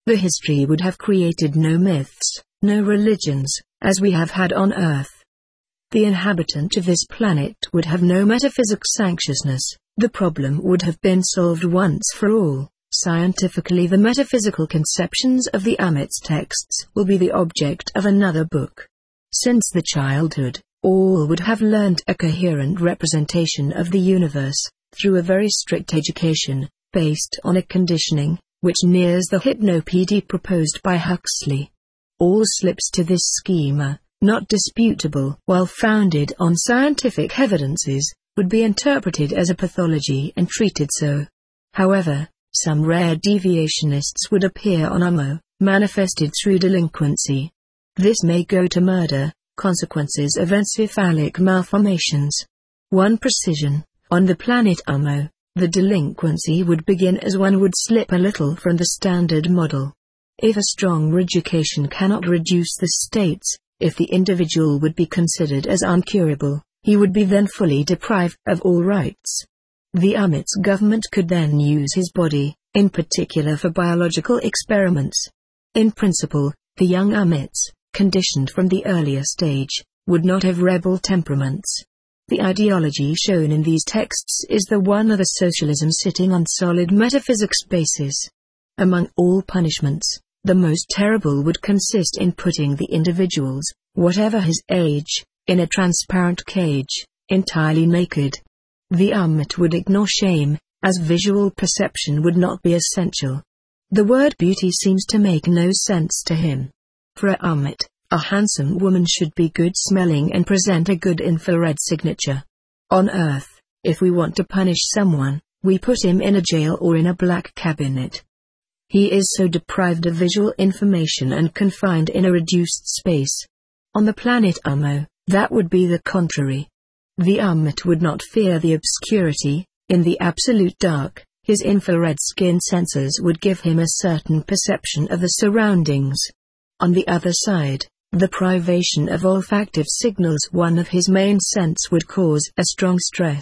The history would have created no myths, no religions, as we have had on Earth. The inhabitant of this planet would have no metaphysics anxiousness. The problem would have been solved once for all. Scientifically, the metaphysical conceptions of the Amit's texts will be the object of another book. Since the childhood, all would have learnt a coherent representation of the universe, through a very strict education, based on a conditioning, which nears the hypnopedy proposed by Huxley. All slips to this schema, not disputable while founded on scientific evidences, would be interpreted as a pathology and treated so. However, some rare deviationists would appear on Ummo, manifested through delinquency. This may go to murder, consequences of encephalic malformations. One precision, on the planet Ummo, the delinquency would begin as one would slip a little from the standard model. If a strong education cannot reduce the states, if the individual would be considered as uncurable, he would be then fully deprived of all rights. The Amit's government could then use his body, in particular for biological experiments. In principle, the young Amits, conditioned from the earlier stage, would not have rebel temperaments. The ideology shown in these texts is the one of a socialism sitting on solid metaphysics basis. Among all punishments, the most terrible would consist in putting the individuals, whatever his age, in a transparent cage, entirely naked. The Amit would ignore shame, as visual perception would not be essential. The word beauty seems to make no sense to him. For a Amit, a handsome woman should be good-smelling and present a good infrared signature. On Earth, if we want to punish someone, we put him in a jail or in a black cabinet. He is so deprived of visual information and confined in a reduced space. On the planet Ummo, that would be the contrary. The Amit would not fear the obscurity. In the absolute dark, his infrared skin sensors would give him a certain perception of the surroundings. On the other side, the privation of olfactive signals, one of his main sense, would cause a strong stress.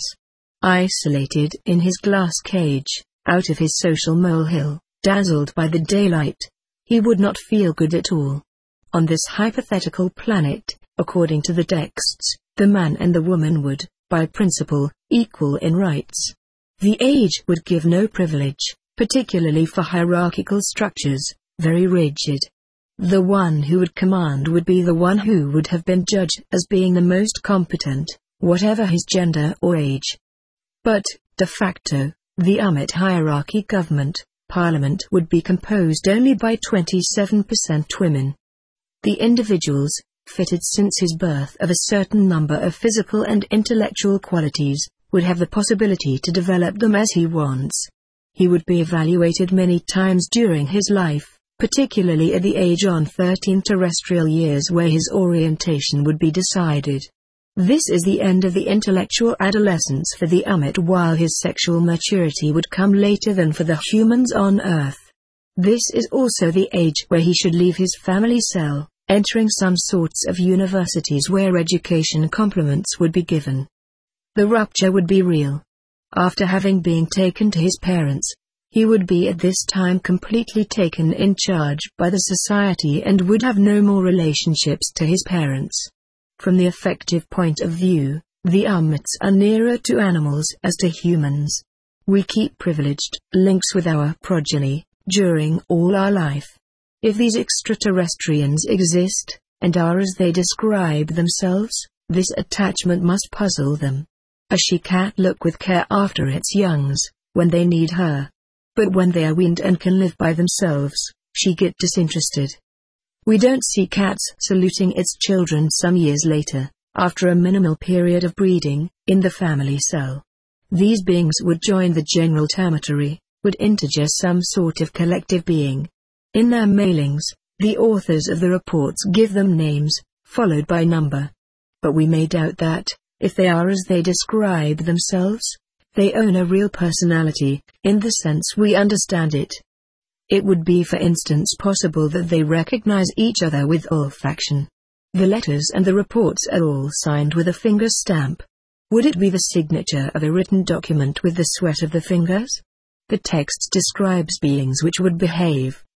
Isolated in his glass cage, out of his social molehill, dazzled by the daylight, he would not feel good at all. On this hypothetical planet, according to the texts, the man and the woman would, by principle, equal in rights. The age would give no privilege, particularly for hierarchical structures, very rigid. The one who would command would be the one who would have been judged as being the most competent, whatever his gender or age. But, de facto, the Amit hierarchy government, parliament would be composed only by 27% women. The individuals, fitted since his birth of a certain number of physical and intellectual qualities, would have the possibility to develop them as he wants. He would be evaluated many times during his life, particularly at the age on 13 terrestrial years, where his orientation would be decided. This is the end of the intellectual adolescence for the Amit, while his sexual maturity would come later than for the humans on Earth. This is also the age where he should leave his family cell, entering some sorts of universities where education complements would be given. The rupture would be real. After having been taken to his parents, he would be at this time completely taken in charge by the society and would have no more relationships to his parents. From the affective point of view, the Amits are nearer to animals as to humans. We keep privileged links with our progeny during all our life. If these extraterrestrians exist, and are as they describe themselves, this attachment must puzzle them. A she-cat look with care after its youngs, when they need her. But when they are weaned and can live by themselves, she get disinterested. We don't see cats saluting its children some years later, after a minimal period of breeding, in the family cell. These beings would join the general termitory, would integer some sort of collective being. In their mailings, the authors of the reports give them names, followed by number. But we may doubt that, if they are as they describe themselves, they own a real personality, in the sense we understand it. It would be, for instance, possible that they recognize each other with olfaction. The letters and the reports are all signed with a finger stamp. Would it be the signature of a written document with the sweat of the fingers? The text describes beings which would behave,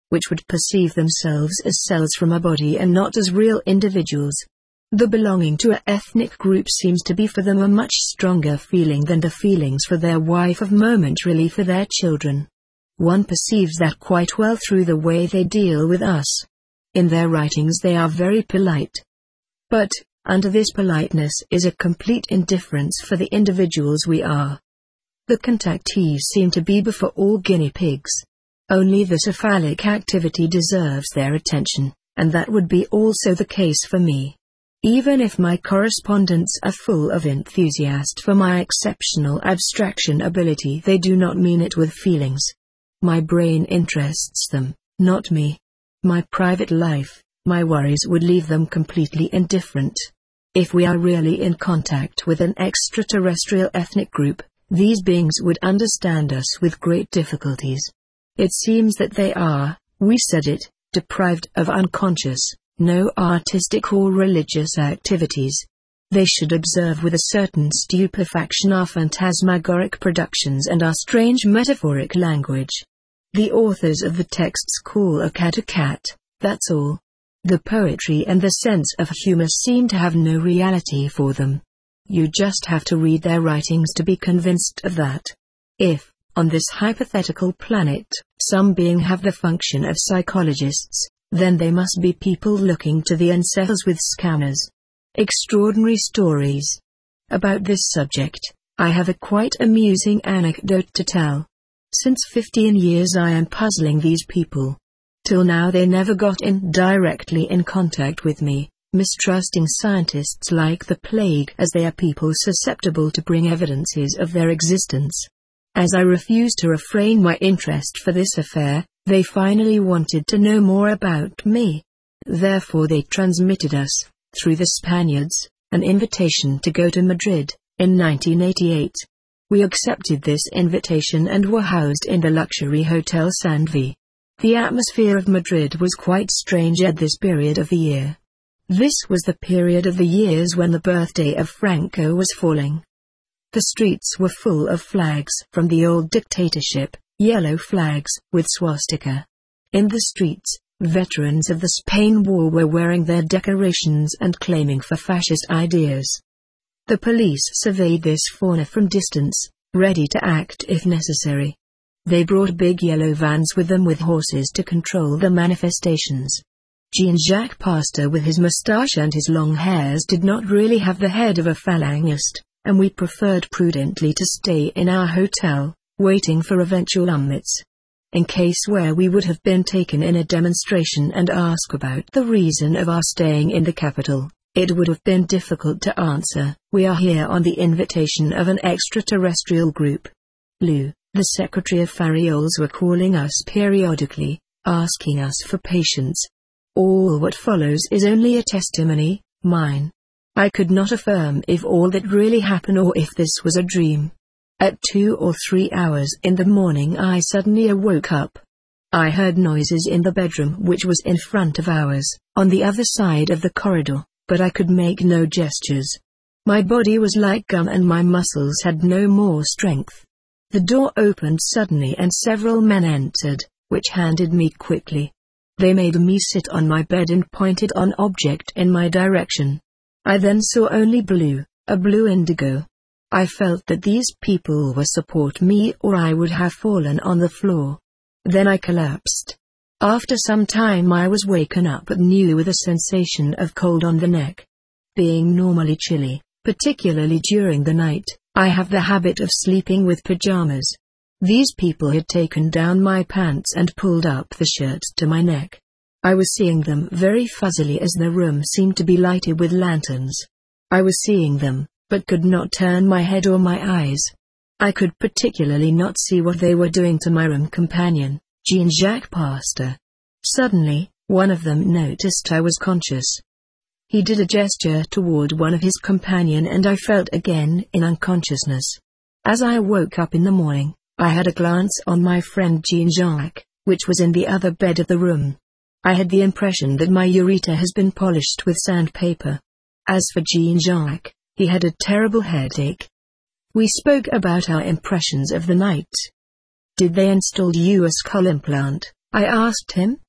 which would perceive themselves as cells from a body and not as real individuals. The belonging to an ethnic group seems to be for them a much stronger feeling than the feelings for their wife of momentarily for their children. One perceives that quite well through the way they deal with us. In their writings they are very polite. But, under this politeness is a complete indifference for the individuals we are. The contactees seem to be before all guinea pigs. Only the cephalic activity deserves their attention, and that would be also the case for me. Even if my correspondents are full of enthusiasm for my exceptional abstraction ability, they do not mean it with feelings. My brain interests them, not me. My private life, my worries would leave them completely indifferent. If we are really in contact with an extraterrestrial ethnic group, these beings would understand us with great difficulties. It seems that they are, we said it, deprived of unconscious, no artistic or religious activities. They should observe with a certain stupefaction our phantasmagoric productions and our strange metaphoric language. The authors of the texts call a cat, that's all. The poetry and the sense of humor seem to have no reality for them. You just have to read their writings to be convinced of that. If, on this hypothetical planet, some being have the function of psychologists, then they must be people looking to the ancestors with scanners. Extraordinary stories. About this subject, I have a quite amusing anecdote to tell. Since 15 years I am puzzling these people. Till now they never got directly in contact with me, mistrusting scientists like the plague as they are people susceptible to bring evidences of their existence. As I refused to refrain my interest for this affair, they finally wanted to know more about me. Therefore they transmitted us, through the Spaniards, an invitation to go to Madrid, in 1988. We accepted this invitation and were housed in the luxury Hotel Sandvi. The atmosphere of Madrid was quite strange at this period of the year. This was the period of the years when the birthday of Franco was falling. The streets were full of flags from the old dictatorship, yellow flags with swastika. In the streets, veterans of the Spain War were wearing their decorations and claiming for fascist ideas. The police surveyed this fauna from distance, ready to act if necessary. They brought big yellow vans with them with horses to control the manifestations. Jean-Jacques Pasteur with his moustache and his long hairs did not really have the head of a phalangist, and we preferred prudently to stay in our hotel, waiting for eventual unmits. In case where we would have been taken in a demonstration and asked about the reason of our staying in the capital, it would have been difficult to answer. We are here on the invitation of an extraterrestrial group. Lou, the secretary of Farioles, were calling us periodically, asking us for patience. All what follows is only a testimony, mine. I could not affirm if all that really happened or if this was a dream. At 2 or 3 hours in the morning I suddenly awoke up. I heard noises in the bedroom which was in front of ours, on the other side of the corridor, but I could make no gestures. My body was like gum and my muscles had no more strength. The door opened suddenly and several men entered, which handed me quickly. They made me sit on my bed and pointed an object in my direction. I then saw only blue, a blue indigo. I felt that these people were support me or I would have fallen on the floor. Then I collapsed. After some time I was waken up anew with a sensation of cold on the neck. Being normally chilly, particularly during the night, I have the habit of sleeping with pajamas. These people had taken down my pants and pulled up the shirt to my neck. I was seeing them very fuzzily as the room seemed to be lighted with lanterns. I was seeing them, but could not turn my head or my eyes. I could particularly not see what they were doing to my room companion, Jean-Jacques Pasteur. Suddenly, one of them noticed I was conscious. He did a gesture toward one of his companion and I felt again in unconsciousness. As I woke up in the morning, I had a glance on my friend Jean-Jacques, which was in the other bed of the room. I had the impression that my urethra has been polished with sandpaper. As for Jean-Jacques, he had a terrible headache. We spoke about our impressions of the night. Did they install you a skull implant? I asked him.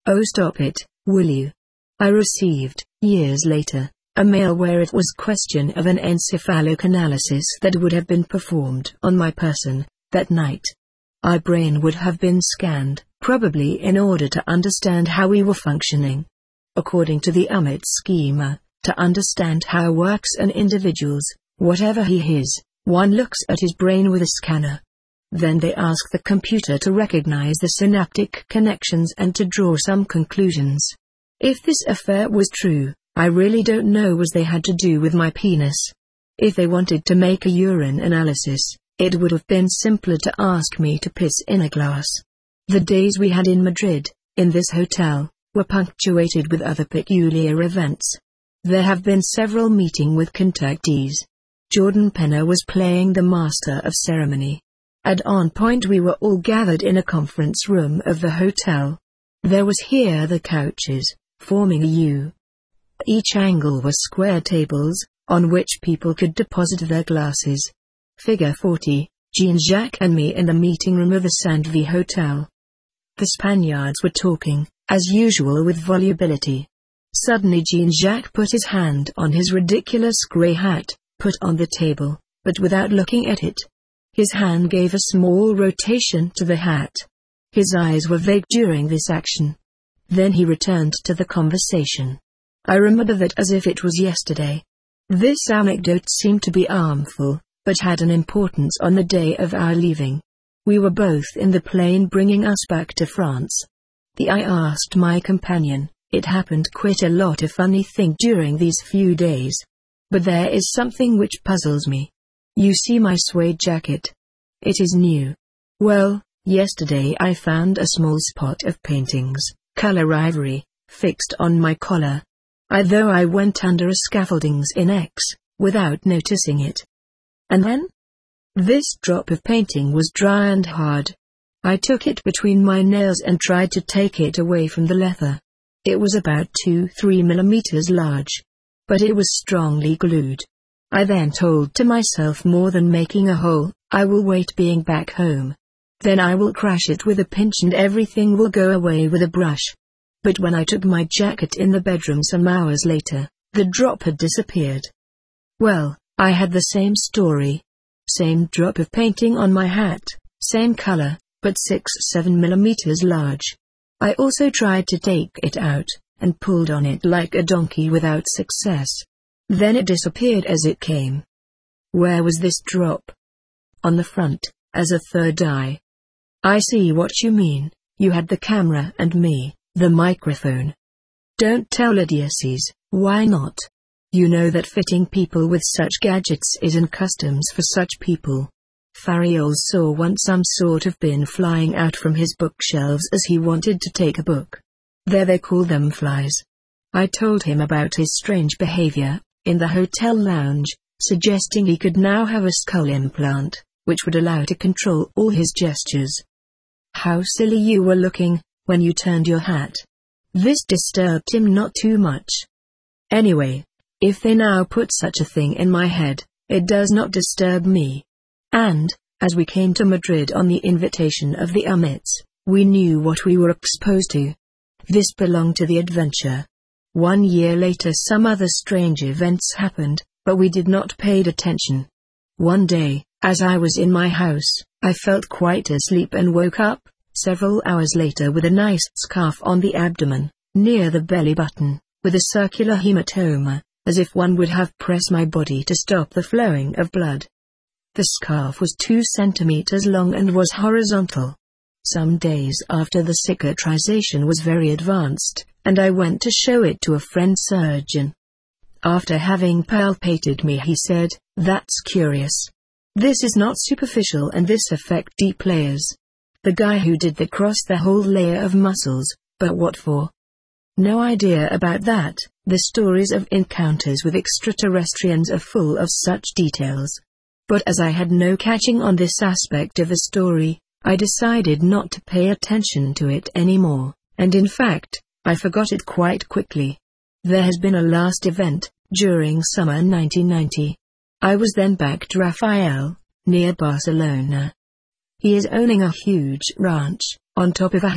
Oh, stop it, will you? I received, years later, a mail where it was question of an encephalic analysis that would have been performed on my person that night. Our brain would have been scanned, probably in order to understand how we were functioning. According to the Amit schema, to understand how works an individual's, whatever he is, one looks at his brain with a scanner. Then they ask the computer to recognize the synaptic connections and to draw some conclusions. If this affair was true, I really don't know what they had to do with my penis. If they wanted to make a urine analysis, it would have been simpler to ask me to piss in a glass. The days we had in Madrid, in this hotel, were punctuated with other peculiar events. There have been several meetings with contactees. Jordan Penner was playing the master of ceremony. At on point we were all gathered in a conference room of the hotel. There was here the couches, forming a U. Each angle was square tables, on which people could deposit their glasses. Figure 40, Jean-Jacques and me in the meeting room of the Sandvi Hotel. The Spaniards were talking, as usual with volubility. Suddenly Jean-Jacques put his hand on his ridiculous grey hat, put on the table, but without looking at it. His hand gave a small rotation to the hat. His eyes were vague during this action. Then he returned to the conversation. I remember that as if it was yesterday. This anecdote seemed to be harmful, but had an importance on the day of our leaving. We were both in the plane bringing us back to France. I asked my companion, it happened quite a lot of funny things during these few days. But there is something which puzzles me. You see my suede jacket. It is new. Well, yesterday I found a small spot of paintings, color ivory, fixed on my collar. Though I went under a scaffoldings in X, without noticing it. And then? This drop of painting was dry and hard. I took it between my nails and tried to take it away from the leather. It was about 2-3 millimeters large. But it was strongly glued. I then told to myself, more than making a hole, I will wait being back home. Then I will crash it with a pinch and everything will go away with a brush. But when I took my jacket in the bedroom some hours later, the drop had disappeared. Well, I had the same story. Same drop of painting on my hat, same color, but 6-7 millimeters large. I also tried to take it out, and pulled on it like a donkey without success. Then it disappeared as it came. Where was this drop? On the front, as a third eye. I see what you mean, you had the camera and me, the microphone. Don't tell idiocies, why not? You know that fitting people with such gadgets is in customs for such people. Fariol saw once some sort of bin flying out from his bookshelves as he wanted to take a book. There they call them flies. I told him about his strange behavior, in the hotel lounge, suggesting he could now have a skull implant, which would allow to control all his gestures. How silly you were looking, when you turned your hat. This disturbed him not too much. Anyway, if they now put such a thing in my head, it does not disturb me. And, as we came to Madrid on the invitation of the Amits, we knew what we were exposed to. This belonged to the adventure. 1 year later some other strange events happened, but we did not pay attention. One day, as I was in my house, I felt quite asleep and woke up, several hours later with a nice scarf on the abdomen, near the belly button, with a circular hematoma, as if one would have pressed my body to stop the flowing of blood. The scarf was 2 centimeters long and was horizontal. Some days after the cicatrization was very advanced, and I went to show it to a friend surgeon. After having palpated me he said, "That's curious. This is not superficial and this affect deep layers. The guy who did that crossed the whole layer of muscles, but what for?" No idea about that. The stories of encounters with extraterrestrians are full of such details. But as I had no catching on this aspect of the story, I decided not to pay attention to it anymore, and in fact, I forgot it quite quickly. There has been a last event, during summer 1990. I was then back to Rafael, near Barcelona. He is owning a huge ranch, on top of a hill,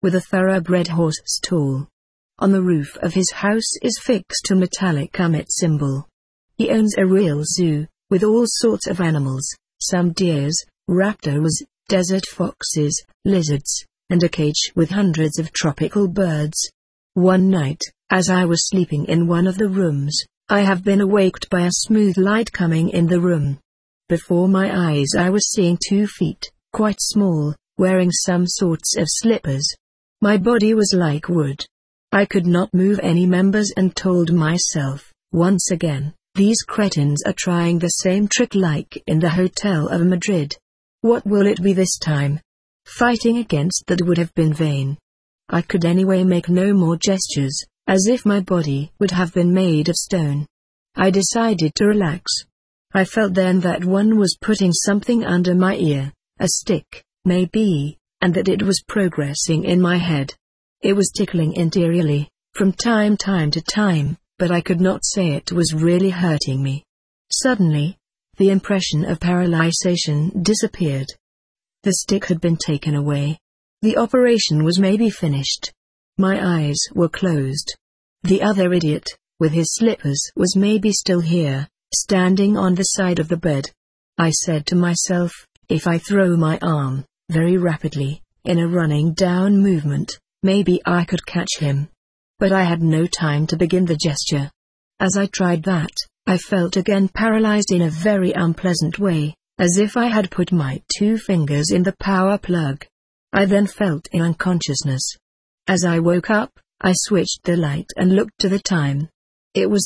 with a thoroughbred horse stall. On the roof of his house is fixed a metallic Amit symbol. He owns a real zoo, with all sorts of animals, some deers, raptors, desert foxes, lizards, and a cage with hundreds of tropical birds. One night, as I was sleeping in one of the rooms, I have been awaked by a smooth light coming in the room. Before my eyes I was seeing 2 feet, quite small, wearing some sorts of slippers. My body was like wood. I could not move any members and told myself, once again, these cretins are trying the same trick like in the Hotel of Madrid. What will it be this time? Fighting against that would have been vain. I could anyway make no more gestures, as if my body would have been made of stone. I decided to relax. I felt then that one was putting something under my ear, a stick, maybe, and that it was progressing in my head. It was tickling interiorly, from time to time, but I could not say it was really hurting me. Suddenly, the impression of paralyzation disappeared. The stick had been taken away. The operation was maybe finished. My eyes were closed. The other idiot, with his slippers, was maybe still here, standing on the side of the bed. I said to myself, if I throw my arm, very rapidly, in a running down movement, maybe I could catch him. But I had no time to begin the gesture. As I tried that, I felt again paralyzed in a very unpleasant way, as if I had put my 2 fingers in the power plug. I then felt in unconsciousness. As I woke up, I switched the light and looked to the time. It was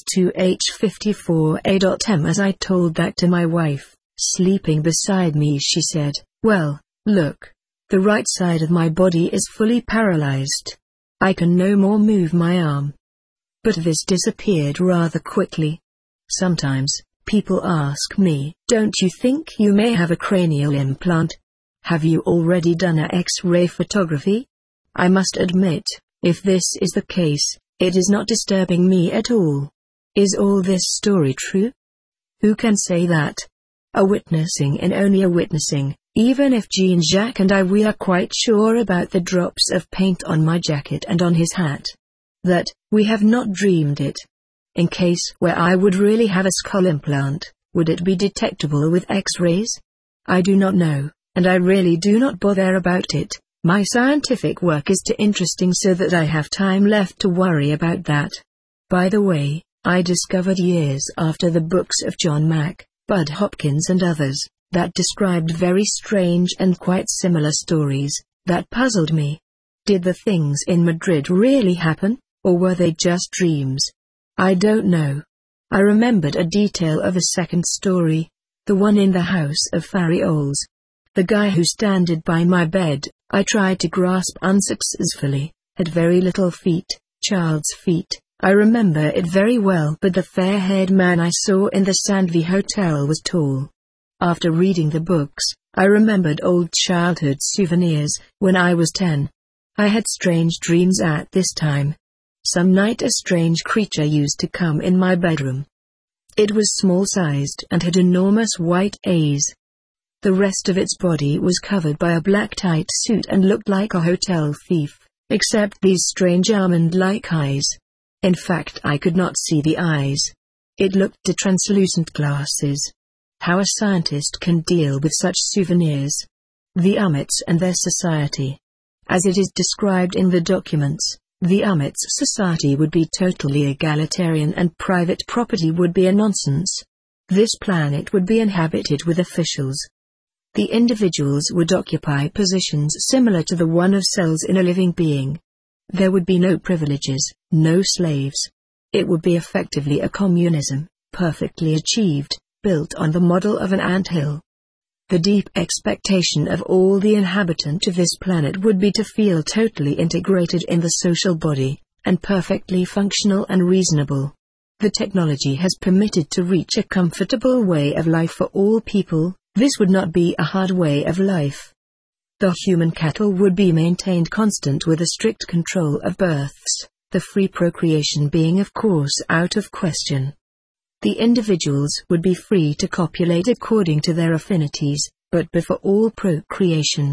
2:54 a.m. As I told that to my wife, sleeping beside me, she said, "Well, look. The right side of my body is fully paralyzed. I can no more move my arm." But this disappeared rather quickly. Sometimes, people ask me, "Don't you think you may have a cranial implant? Have you already done a X-ray photography?" I must admit, if this is the case, it is not disturbing me at all. Is all this story true? Who can say that? A witnessing and only a witnessing, even if Jean-Jacques and we are quite sure about the drops of paint on my jacket and on his hat. That, we have not dreamed it. In case where I would really have a skull implant, would it be detectable with X-rays? I do not know, and I really do not bother about it. My scientific work is too interesting so that I have time left to worry about that. By the way, I discovered years after the books of John Mack, Bud Hopkins and others, that described very strange and quite similar stories, that puzzled me. Did the things in Madrid really happen, or were they just dreams? I don't know. I remembered a detail of a second story, the one in the house of Fariols. The guy who stood by my bed, I tried to grasp unsuccessfully, had very little feet, child's feet. I remember it very well, but the fair-haired man I saw in the Sandvi Hotel was tall. After reading the books, I remembered old childhood souvenirs, when I was 10. I had strange dreams at this time. Some night a strange creature used to come in my bedroom. It was small-sized and had enormous white eyes. The rest of its body was covered by a black tight suit and looked like a hotel thief, except these strange almond-like eyes. In fact, I could not see the eyes. It looked to translucent glasses. How a scientist can deal with such souvenirs. The Amits and their society. As it is described in the documents, the Amits society would be totally egalitarian and private property would be a nonsense. This planet would be inhabited with officials. The individuals would occupy positions similar to the one of cells in a living being. There would be no privileges, no slaves. It would be effectively a communism, perfectly achieved, built on the model of an anthill. The deep expectation of all the inhabitants of this planet would be to feel totally integrated in the social body, and perfectly functional and reasonable. The technology has permitted to reach a comfortable way of life for all people. This would not be a hard way of life. The human cattle would be maintained constant with a strict control of births, the free procreation being of course out of question. The individuals would be free to copulate according to their affinities, but before all procreations,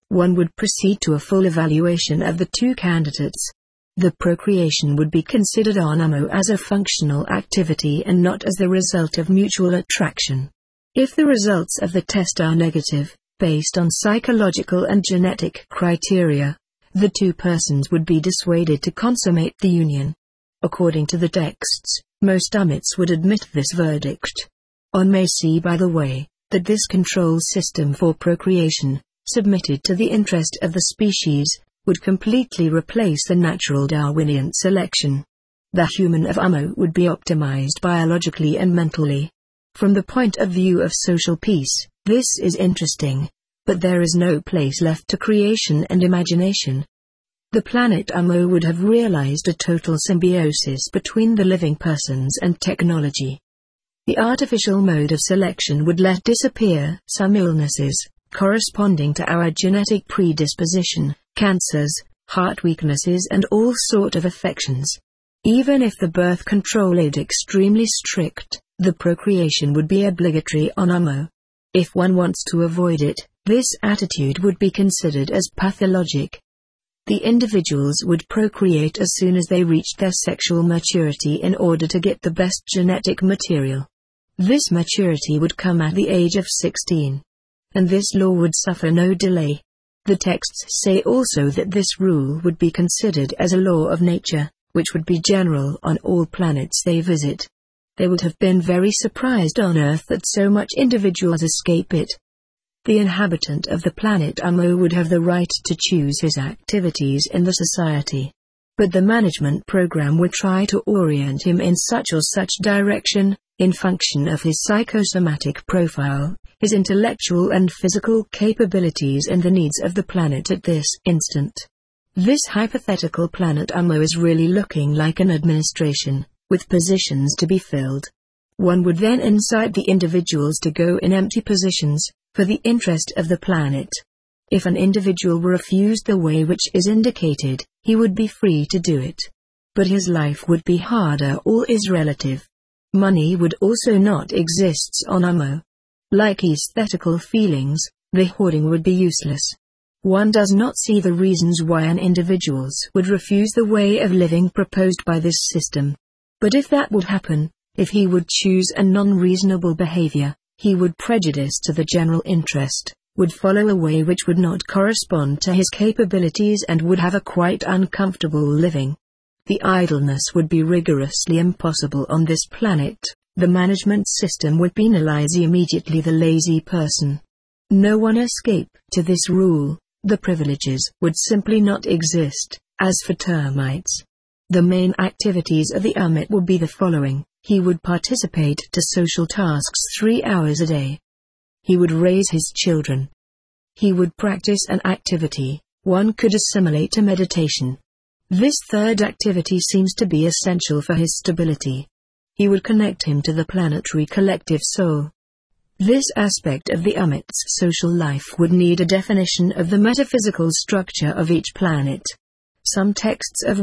One would proceed to a full evaluation of the two candidates. The procreation would be considered on Amo as a functional activity and not as the result of mutual attraction. If the results of the test are negative, based on psychological and genetic criteria, the two persons would be dissuaded to consummate the union. According to the texts, most Amits would admit this verdict. One may see, by the way, that this control system for procreation, submitted to the interest of the species, would completely replace the natural Darwinian selection. The human of Amo would be optimized biologically and mentally. From the point of view of social peace, this is interesting, but there is no place left to creation and imagination. The planet Amo would have realized a total symbiosis between the living persons and technology. The artificial mode of selection would let disappear some illnesses, corresponding to our genetic predisposition, cancers, heart weaknesses and all sort of affections. Even if the birth control is extremely strict, the procreation would be obligatory on Amo. If one wants to avoid it, this attitude would be considered as pathologic. The individuals would procreate as soon as they reached their sexual maturity in order to get the best genetic material. This maturity would come at the age of 16. And this law would suffer no delay. The texts say also that this rule would be considered as a law of nature, which would be general on all planets they visit. They would have been very surprised on Earth that so much individuals escape it. The inhabitant of the planet Amo would have the right to choose his activities in the society. But the management program would try to orient him in such or such direction, in function of his psychosomatic profile, his intellectual and physical capabilities and the needs of the planet at this instant. This hypothetical planet Amo is really looking like an administration, with positions to be filled. One would then incite the individuals to go in empty positions, for the interest of the planet. If an individual were refused the way which is indicated, he would be free to do it. But his life would be harder. All is relative. Money would also not exist on Amo. Like aesthetical feelings, the hoarding would be useless. One does not see the reasons why an individuals would refuse the way of living proposed by this system. But if that would happen, if he would choose a non-reasonable behavior, he would prejudice to the general interest, would follow a way which would not correspond to his capabilities and would have a quite uncomfortable living. The idleness would be rigorously impossible on this planet. The management system would penalize immediately the lazy person. No one escape to this rule. The privileges would simply not exist. As for termites, the main activities of the Amit would be the following. He would participate to social tasks 3 hours a day. He would raise his children. He would practice an activity one could assimilate to meditation. This third activity seems to be essential for his stability. He would connect him to the planetary collective soul. This aspect of the Amit's social life would need a definition of the metaphysical structure of each planet. Some texts of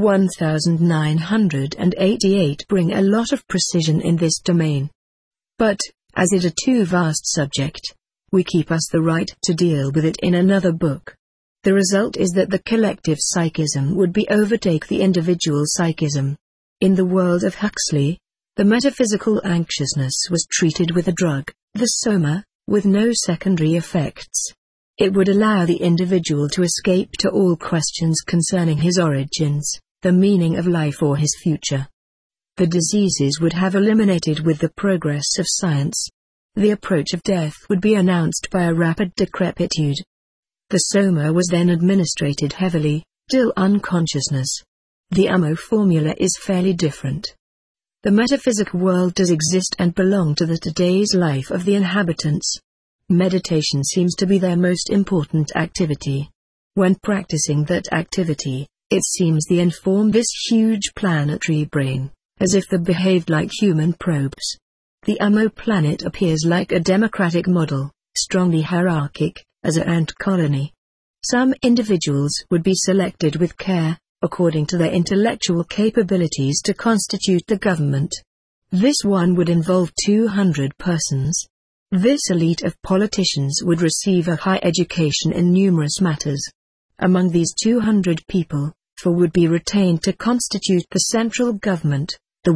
1988 bring a lot of precision in this domain. But, as it is a too vast subject, we keep us the right to deal with it in another book. The result is that the collective psychism would be overtake the individual psychism. In the world of Huxley, the metaphysical anxiousness was treated with a drug, the soma, with no secondary effects. It would allow the individual to escape to all questions concerning his origins, the meaning of life or his future. The diseases would have eliminated with the progress of science. The approach of death would be announced by a rapid decrepitude. The soma was then administered heavily, till unconsciousness. The Amo formula is fairly different. The metaphysic world does exist and belong to the today's life of the inhabitants. Meditation seems to be their most important activity. When practicing that activity, it seems they inform this huge planetary brain, as if they behaved like human probes. The Amo planet appears like a democratic model, strongly hierarchic, as an ant colony. Some individuals would be selected with care, according to their intellectual capabilities to constitute the government. This one would involve 200 persons. This elite of politicians would receive a high education in numerous matters. Among these 200 people, 4 would be retained to constitute the central government, the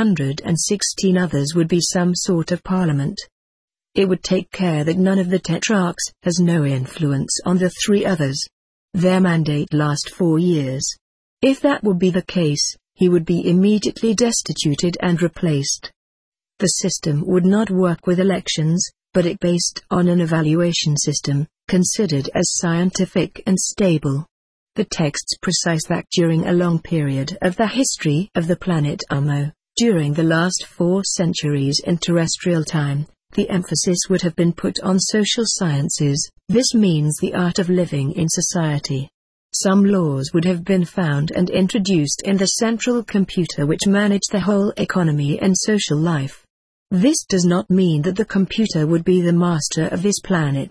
116 others would be some sort of parliament. It would take care that none of the tetrarchs has no influence on the 3 others. Their mandate lasts 4 years. If that would be the case, he would be immediately destituted and replaced. The system would not work with elections, but it based on an evaluation system, considered as scientific and stable. The texts precise that during a long period of the history of the planet Ummo, during the last 4 centuries in terrestrial time, the emphasis would have been put on social sciences, this means the art of living in society. Some laws would have been found and introduced in the central computer which managed the whole economy and social life. This does not mean that the computer would be the master of this planet.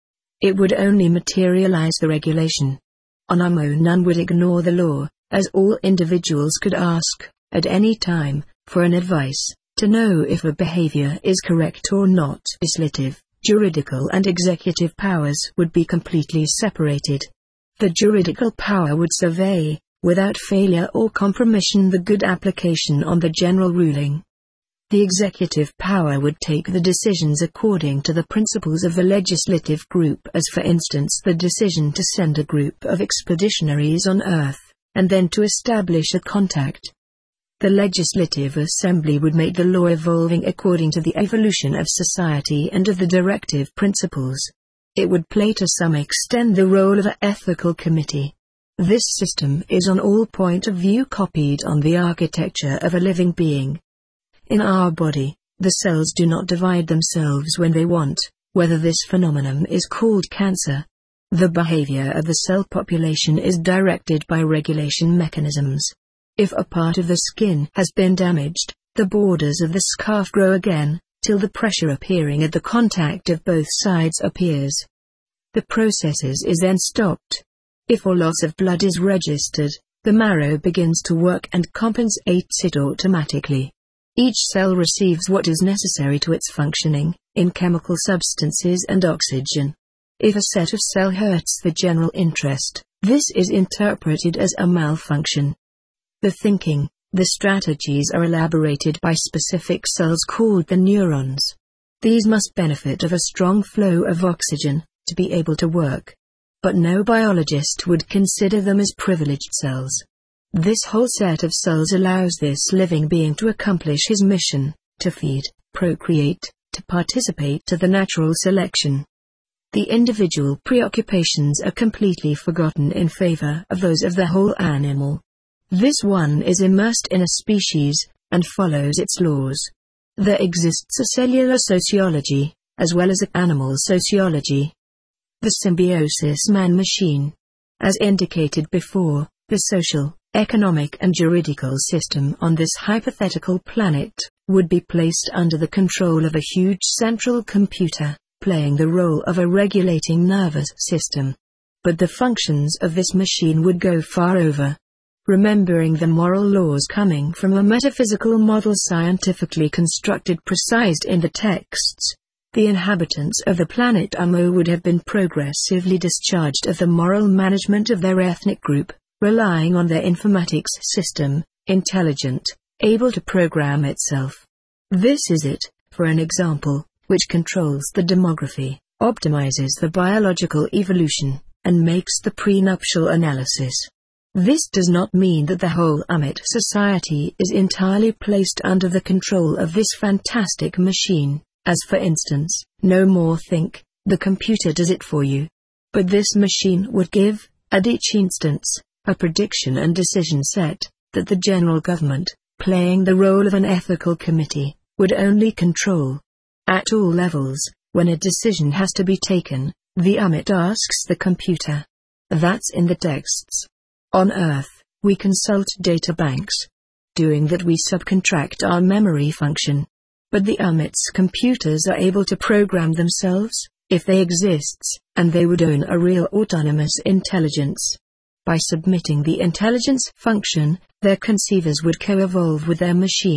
It would only materialize the regulation. On Ummo none would ignore the law, as all individuals could ask, at any time, for an advice, to know if a behavior is correct or not. Legislative, juridical and executive powers would be completely separated. The juridical power would survey, without failure or compromission, the good application on the general ruling. The executive power would take the decisions according to the principles of the legislative group, as for instance the decision to send a group of expeditionaries on Earth, and then to establish a contact. The Legislative Assembly would make the law evolving according to the evolution of society and of the directive principles. It would play to some extent the role of an ethical committee. This system is on all point of view copied on the architecture of a living being. In our body, the cells do not divide themselves when they want, whether this phenomenon is called cancer. The behavior of the cell population is directed by regulation mechanisms. If a part of the skin has been damaged, the borders of the scarf grow again, till the pressure appearing at the contact of both sides appears. The processes is then stopped. If a loss of blood is registered, the marrow begins to work and compensates it automatically. Each cell receives what is necessary to its functioning, in chemical substances and oxygen. If a set of cells hurts the general interest, this is interpreted as a malfunction. The thinking, the strategies are elaborated by specific cells called the neurons. These must benefit of a strong flow of oxygen, to be able to work. But no biologist would consider them as privileged cells. This whole set of cells allows this living being to accomplish his mission, to feed, procreate, to participate to the natural selection. The individual preoccupations are completely forgotten in favor of those of the whole animal. This one is immersed in a species, and follows its laws. There exists a cellular sociology, as well as an animal sociology. The symbiosis man-machine. As indicated before, the social, economic and juridical system on this hypothetical planet would be placed under the control of a huge central computer, playing the role of a regulating nervous system. But the functions of this machine would go far over. Remembering the moral laws coming from a metaphysical model scientifically constructed precised in the texts, the inhabitants of the planet Ummo would have been progressively discharged of the moral management of their ethnic group, relying on their informatics system, intelligent, able to program itself. This is it, for an example, which controls the demography, optimizes the biological evolution, and makes the prenuptial analysis. This does not mean that the whole Ummit society is entirely placed under the control of this fantastic machine, as for instance, no more think, the computer does it for you. But this machine would give, at each instance, a prediction and decision set, that the general government, playing the role of an ethical committee, would only control. At all levels, when a decision has to be taken, the Ummit asks the computer. That's in the texts. On Earth, we consult data banks. Doing that we subcontract our memory function. But the Ummit's computers are able to program themselves, if they exist, and they would own a real autonomous intelligence. By submitting the intelligence function, their conceivers would co-evolve with their machine,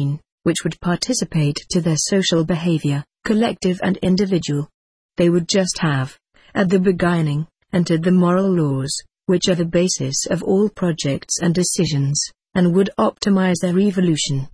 which would participate to their social behavior, collective and individual. They would just have, at the beginning, entered the moral laws, which are the basis of all projects and decisions, and would optimize their evolution.